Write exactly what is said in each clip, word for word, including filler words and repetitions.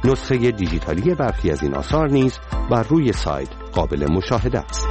نسخه دیجیتالی برخی از این آثار نیز بر روی سایت قابل مشاهده است.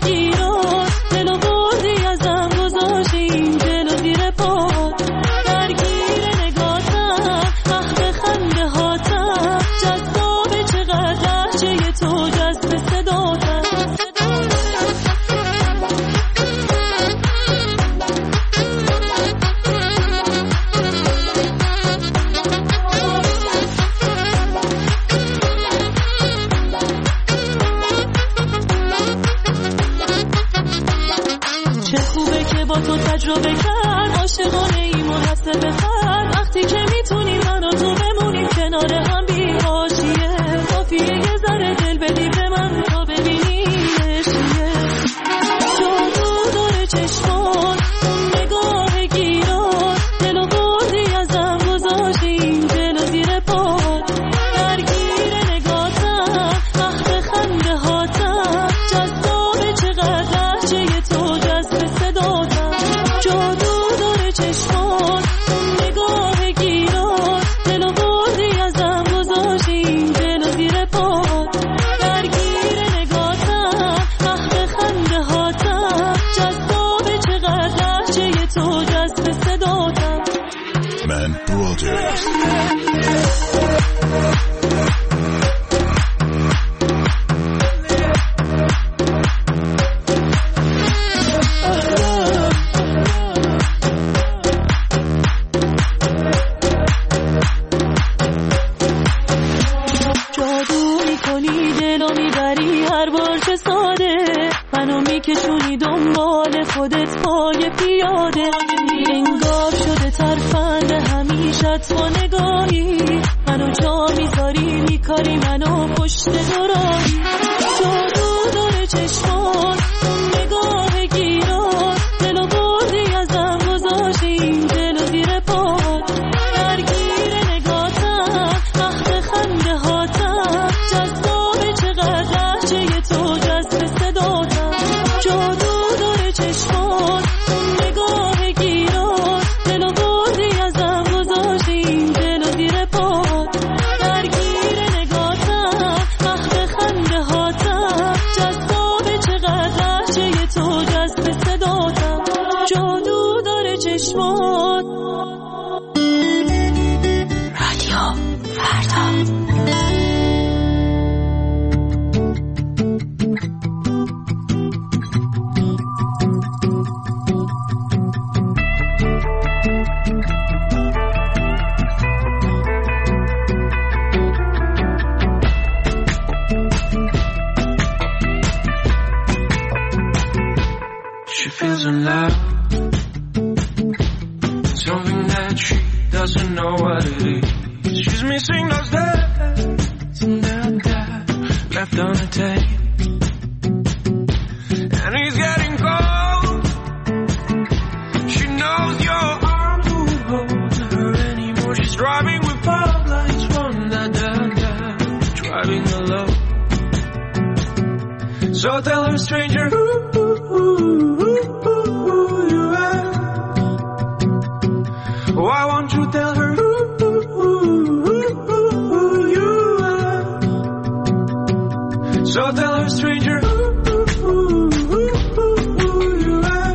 دل و بردی ازم گذاشتی این دل و زیر پا درگیر قصه بخند وقتی که میتونی من و تو بمونیم کنار هم بی حاشیه کافیه یه ذره دل بدی به من تا ببینی عشقیه جادو داره چشمان اون نگاه گیران دلو بردی ازم گذاشتی این دلو زیر پات درگیر نگاتم وقت خنده هاتم جذابه چقدر لحجه تو جذب صداتم جادو داره چشمان اون نگاه گیران دلو بردی ازم گذاشتی این دلو زیر پات درگیر نگاتم وقت خنده هاتم جذابه چقدر لحجه تو جذب صداتم من برادرز جادو میکنی دلو میبری هر بار چه ساده منو میکشونی دنبال خودت پای پیاده انگار شده ترفند همیشت با نگاهی منو جا میذاری میکاری منو پشت دراهی جادو داره چشمان اون نگاه گیران دلو بردی ازم گذاشتی این دلو زیر پات درگیر نگاتم وقت خنده هاتم جذابه چقدر لحجه تو جذب صداتم جادو داره چشمان اون نگاه گیران دلو بردی ازم گذاشتی این دلو زیر پات درگیر نگاتم وقت خنده هاتم جذابه چقدر لحجه تو جذب صداتم جادو داره چشمان رادیو فردا She feels in love, something that she doesn't know what it is. She's missing those days and that that left on the tape. And he's getting cold. She knows your arms won't hold her anymore. She's driving with pop lights, one da da da, driving alone. So tell her, stranger, ooh, ooh, ooh, ooh, ooh, you are. Why won't you tell her ooh, ooh, ooh, ooh, ooh, you are? So tell her, stranger, ooh, ooh, ooh, ooh, ooh, you are.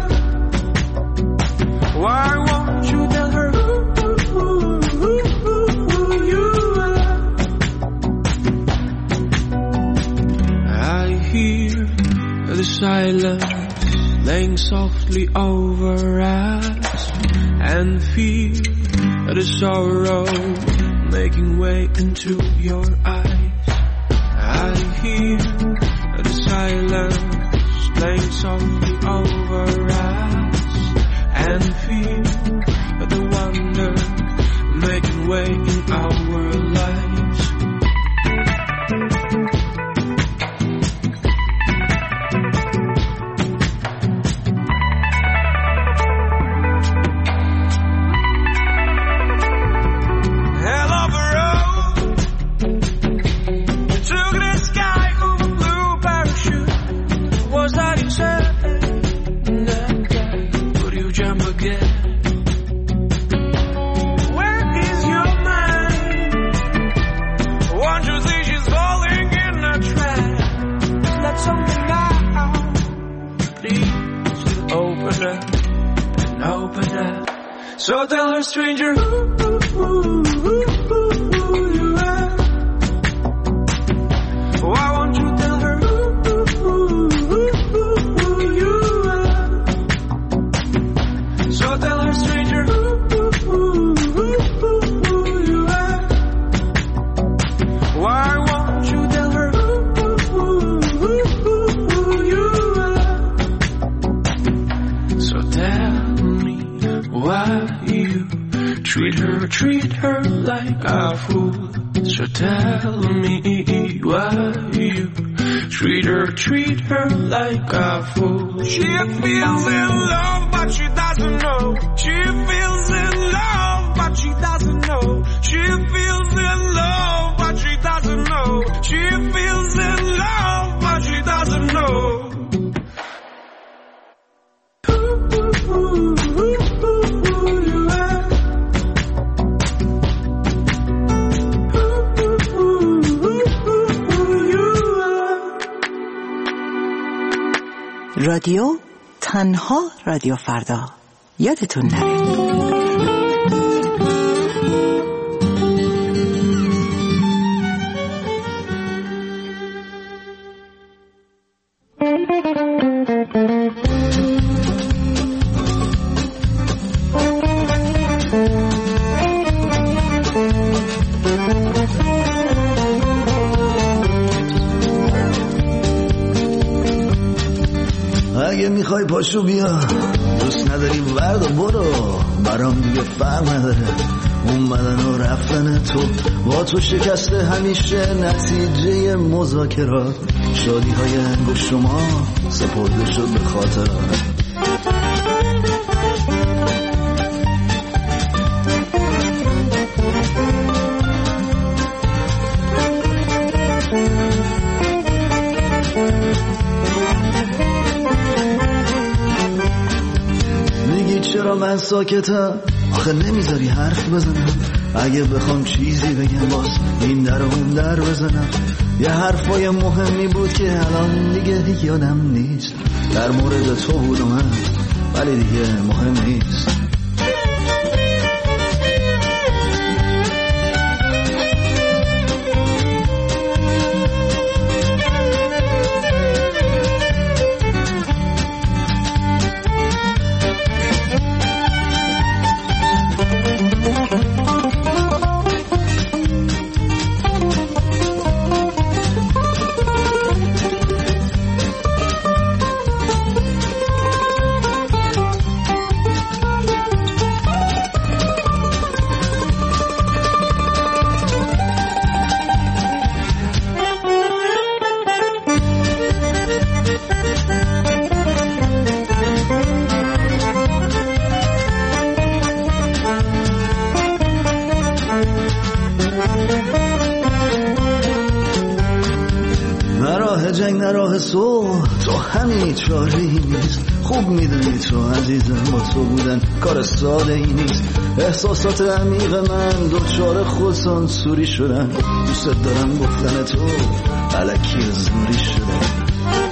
Why won't you tell her ooh, ooh, ooh, ooh, ooh, you are? I hear the silence laying softly over us and feel the sorrow making way into your eyes. I hear the silence laying softly over us and feel the wonder making way in our lives. So tell her, stranger, ooh, ooh, ooh, ooh, ooh, you are. Why won't you tell her, ooh, ooh, ooh, ooh, ooh, you are. So tell her, stranger, ooh, ooh, ooh, ooh, ooh, you are. Why won't you tell her, ooh, ooh, ooh, ooh, ooh, you are. So tell me why you treat her, treat her like a fool. So tell me why you treat her, treat her like a fool. She feels in love but she doesn't know. She feels in love but she doesn't know. She feels in love but she doesn't know. She feels in love but she doesn't know. رادیو تنها رادیو فردا یادتون نره. اگه میخوای پاشو بیا، دوست نداری ورد و برو، برام دیگه فرق نداره اومدن و رفتن تو. با تو شکسته همیشه نتیجه مذاکرات، شادی های انگشت شما سپرده شد به خاطرات. چرا من ساکتم؟ آخه نمیذاری حرف بزنم. اگه بخوام چیزی بگم باز این در و اون در بزنم. یه حرفای مهمی بود که الان دیگه یادم نیست. در مورد تو بود و من، ولی دیگه مهم نیست. تو همین چاری نیست. خوب میدونی تو عزیزم، با تو بودن کار ساده ای نیست. احساسات عمیق من دوچار خودسانسوری شدن. دوست دارم گفتن تو الکی زوری شدن.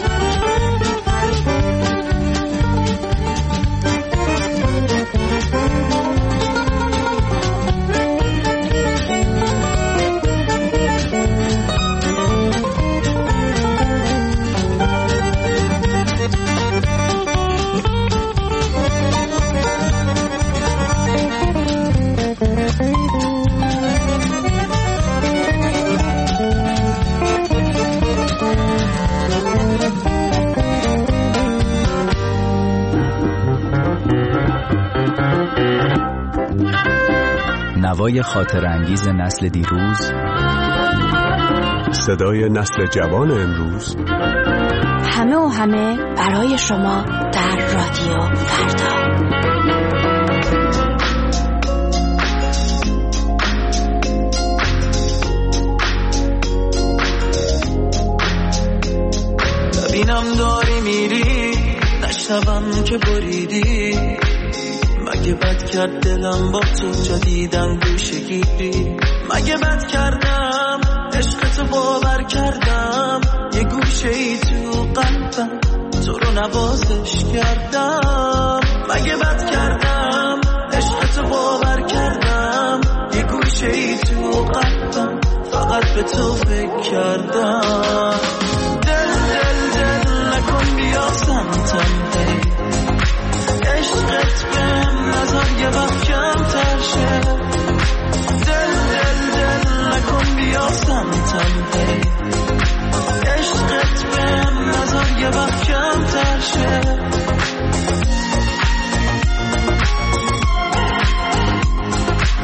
نوای خاطر انگیز نسل دیروز، صدای نسل جوان امروز، همه و همه برای شما در رادیو فردا. ببینم داری میری، نشنوم که بریدی. مگه بد کرد دلم با تو جدیدن گوشه گیری؟ مگه بد کردم عشقتو باور کردم؟ یه گوشه ای تو قلبم تو رو نوازش کردم. مگه بد کردم عشقتو باور کردم؟ یه گوشه ای تو قلبم فقط به تو فکر کردم. دل دل دل نکن بیا سمتم، عشقت بهم نظر یه وقت کم تر شه. دل دل دل نکن بیا سمتم، عشقت بهم نظر یه وقت کم تر شه.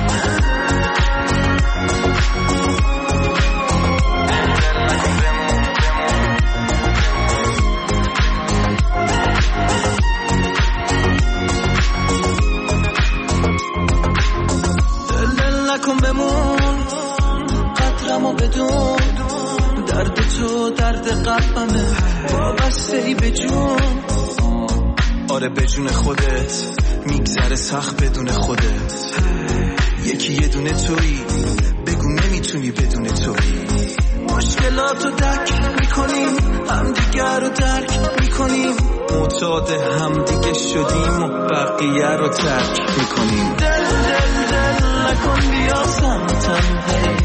نکن بمون قدرمو بدون درد تو درد قلبمه وابسته ای به جون آره به جون خودت میگذره سخت بدون خودت یکی یه دونه تویی بگو نمیتونی بدون تویی مشکلاتو درک میکنیم همدیگر رو درک میکنیم معتاد همدیگه شدیم و بقیه رو ترک میکنیم دل دل دل نکن بیا سمتم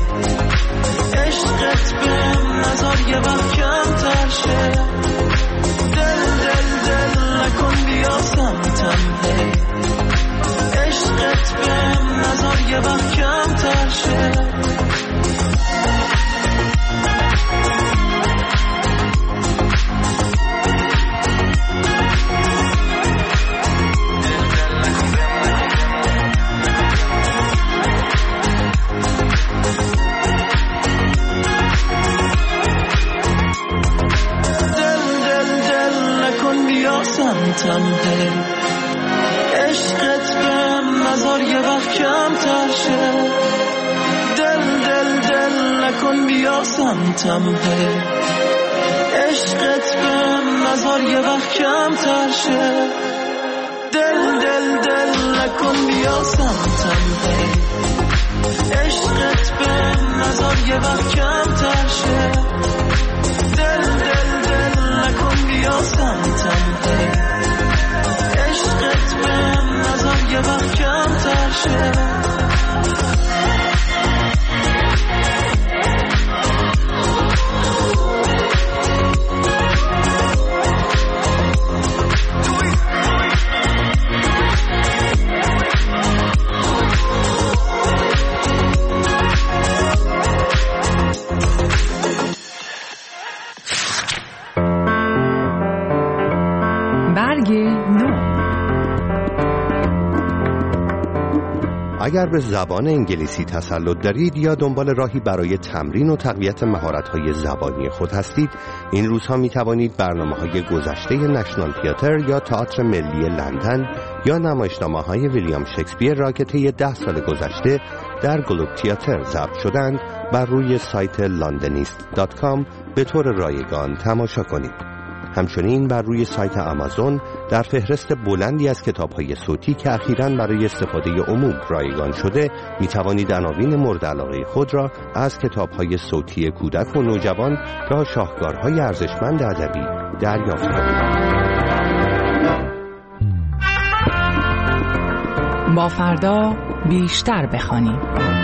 عشقت بهم نظر یه وقت کم تر شه دل دل دل نکن بیا سمتم عشقت بهم نظر یه وقت کم تر شه سمتم هی عشقت بهم نظر یه وقت کم تر شه دل دل دل نکن بیا سمتم هی عشقت بهم نظر یه وقت کم تر شه دل دل دل نکن بیا سمتم هی عشقت بهم نظر یه وقت کم تر شه دل دل دل نکن بیا سمتم عشقت بهم نظر یه وقت کم تر شه اگر به زبان انگلیسی تسلط دارید یا دنبال راهی برای تمرین و تقویت مهارت‌های زبانی خود هستید، این روزها می توانید برنامه‌های گذشته نشنال تئاتر یا تئاتر ملی لندن یا نمایشنامه‌های ویلیام شکسپیر را که طی ده سال گذشته در گلوب تئاتر ضبط شدند بر روی سایت لندنیست دات کام به طور رایگان تماشا کنید. همچنین بر روی سایت آمازون در فهرست بلندی از کتاب‌های صوتی که اخیراً برای استفاده عموم رایگان شده می توانید عناوین مورد علاقه خود را از کتاب‌های صوتی کودک و نوجوان تا شاهکارهای ارزشمند ادبی دریافت کنید. با فردا بیشتر بخوانیم.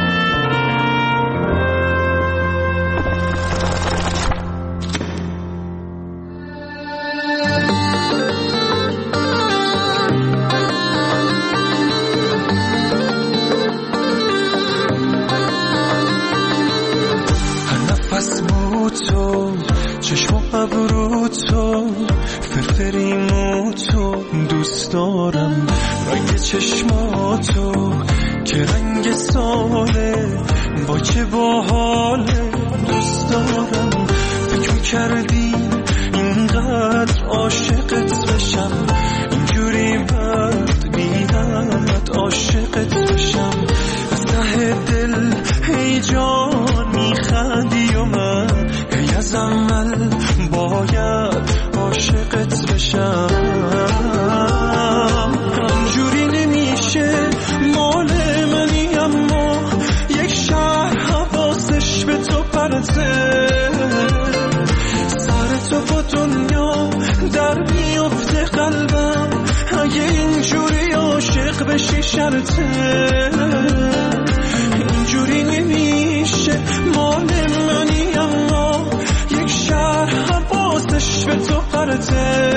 دارم رنگ چشماتو که رنگ ساله با چه باحاله دوست دارم فکر می‌کردی اینقدر عاشقت بشم اینجوری بد بی‌حد عاشقت بشم از ته دل هی جان میخندی و من هی از عمل باید عاشقت بشم اینجوری نمیشه مال منی اما یک شهر حواسش به تو پرته سر تو با دنیا در میفته قلبم اگه اینجوری عاشق بشی شرطه اینجوری نمیشه مال منی اما یک شهر حواسش به تو پرته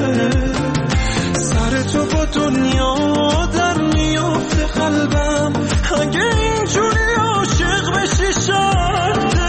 سر تو با دنیا در میفته قلبم اگه اینجوری عاشق بشی شرطه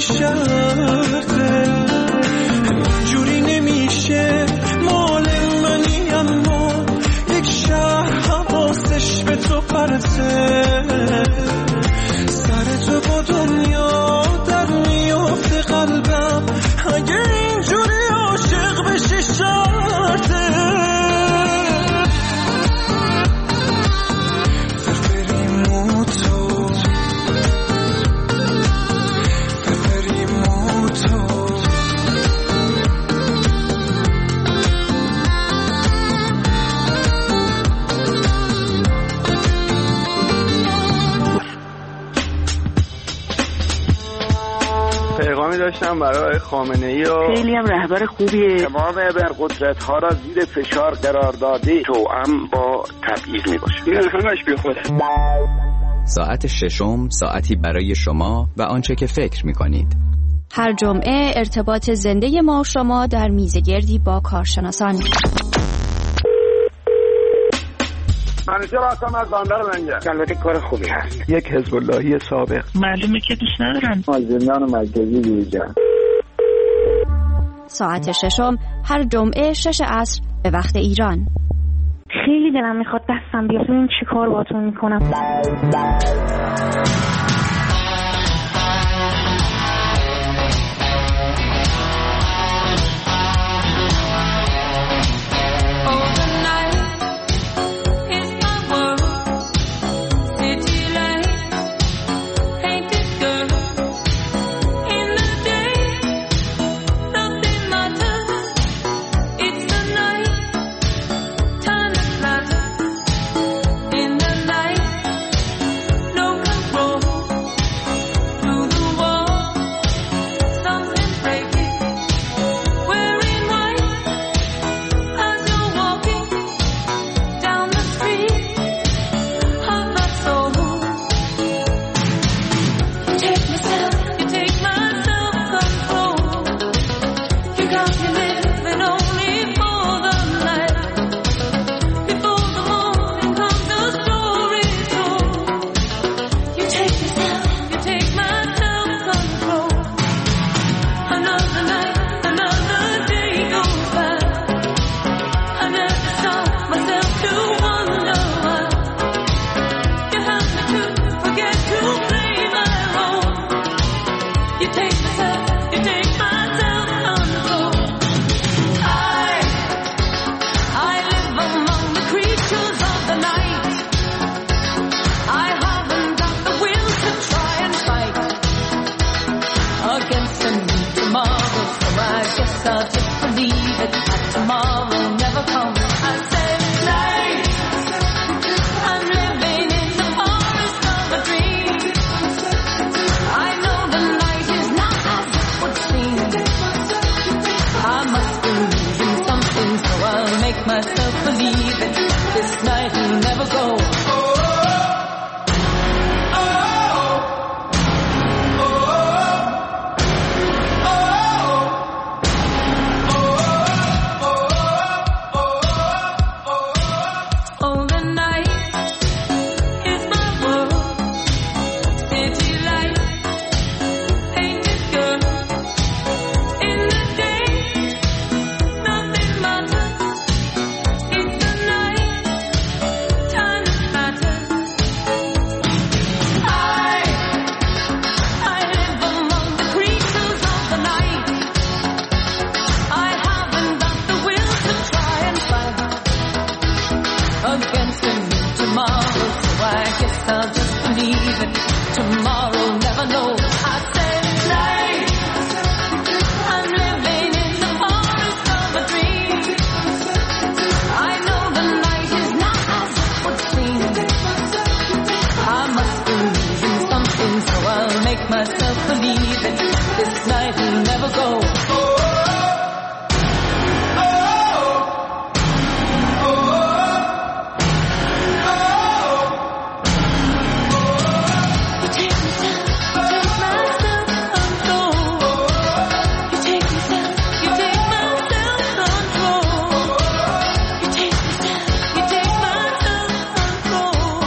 شرطه، اینجوری نمیشه مال منی اما یک شهر حواسش به تو پرته، سر تو با دنیا در میافته قلبم اگه اینجوری عاشق بشی شرطه. پیغامی داشتم برای خامنه‌ای و خیلی هم رهبر خوبیه. تمام ابرقدرت‌ها را زیر فشار قرار داده، توأم با تبعیض میباشه. این همش بیخوده. ساعت ششم ساعتی برای شما و آنچه که فکر می‌کنید. هر جمعه ارتباط زنده ما و شما در میزگردی با کارشناسان. منیجر هستم از بندر لنگر. البته کار خوبی هست. یک حزب اللهی سابق. معلومه که دوست ندارن. مازندران مرکزی بیرجان. ساعت ششم هر جمعه شش عصر به وقت ایران. خیلی دلم میخواد دستم بیاد ببینم چی کار باهاتون میکنم.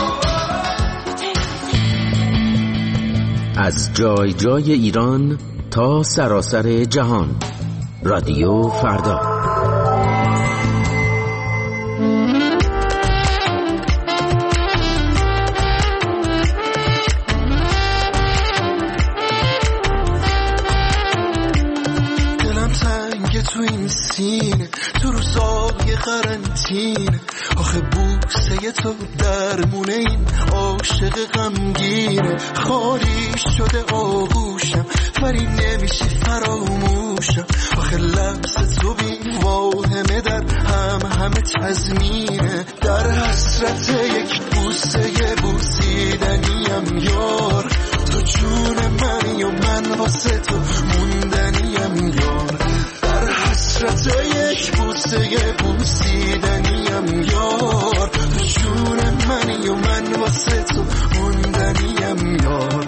از جای جای ایران تا سراسر جهان. رادیو فردا. دلم تنگ تو این سینه، تو روزای قرنطینه، آخه بوسه تو درمونه این عاشق غمگینه. خالی شده آغوشم ولی نمیشه فراموشم، آخه لمس تو بی واهمه در هم همه تضمینه. در حسرت یک بوسه بوسیدنیم یار، تو جون منی و من واسه تو موندنیم یار. در حسرت یک بوسه بوسیدنیم یار، تو جون منی و من واسه تو موندنیم یار.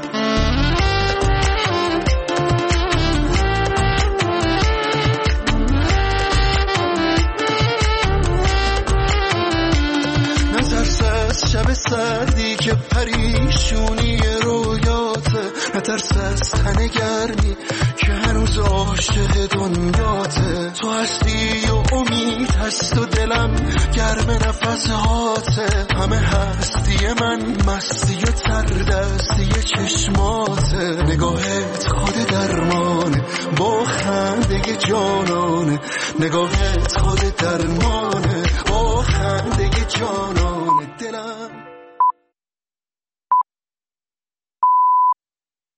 نترس از شب سردی که پریشونی رویاته، نترس از تن گرمی که هنوز عاشق دنیاته. تو هستی و امید هست و دلم گرم نفساته، همه هستی من مستی و تردستی چشماته. نگاهت خود درمانه با خنده جانانه، نگاهت خود درمانه با خنده جانانه.